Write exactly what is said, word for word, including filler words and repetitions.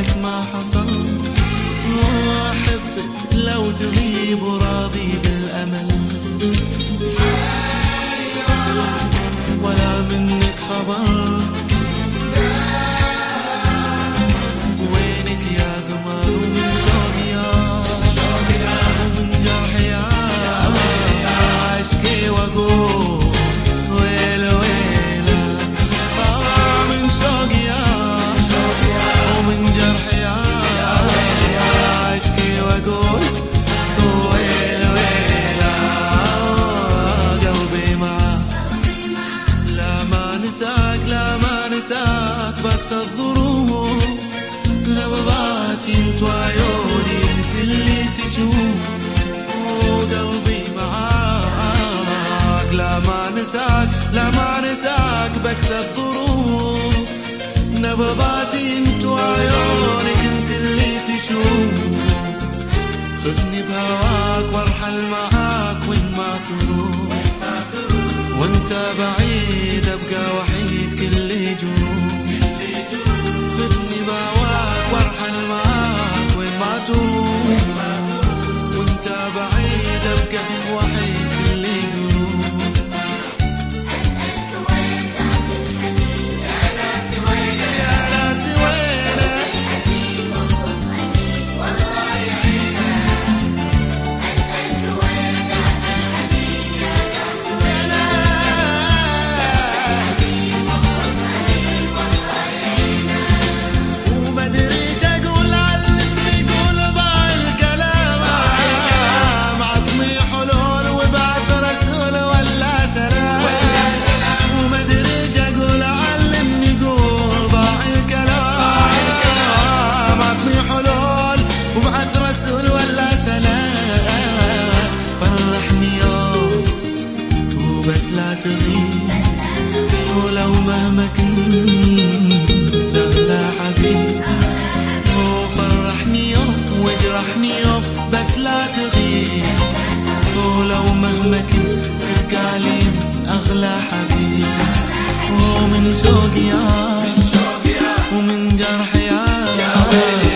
وقت ما حصل. وأحبك لو تغيب وراضي بالأمل، ولا منك خبر. وينك يا قمر ومن شوقي يا ومن جرحي يا أشكي وأقول ويل ويلا. آه من شوقي يا ومن جرحي يا أشكي وأقول ويل ويلا. قلبي معاك لا ما نساك لا ما نساك بكسى الظروف. نبضاتي انت وعيوني انت اللي تشوف. وقلبي معاك لا ما نساك لا ما نساك بكسى الظروف. نبضاتي انت وعيونك انت اللي تشوف. خذني بهواك وارحل معاك وين ما تروح. وانت بعيد ابقى وحيد كل جروح. خذني بهواك وارحل معاك وين ما تروح. وانت بعيد ابقى وحيد كل جروح. أسألك وين ذاك الحبيب يا ناس وينك يا ناس وينك الحزين مخلص أكيد والله يعينك. أسألك وين ذاك الحبيب يا ناس وينك الحزين مخلص أكيد والله يعينك. ومدريش اقول علمني قول ضاع الكلام. عطني حلول وبعث رسول ولا سلام. ومدريش اقول علمني قول ضاع الكلام. عطني حلول وبعث رسول ولا سلام. فرحني يوم وبس لا تغيب. ولو مهما كنت أغلى حبيب. وفرحني يوم واجرحني يوم بس لا تغيب. ولو مهما كنت تبقى لي أغلى حبيب. ومن شوقي يا ومن جرحي يا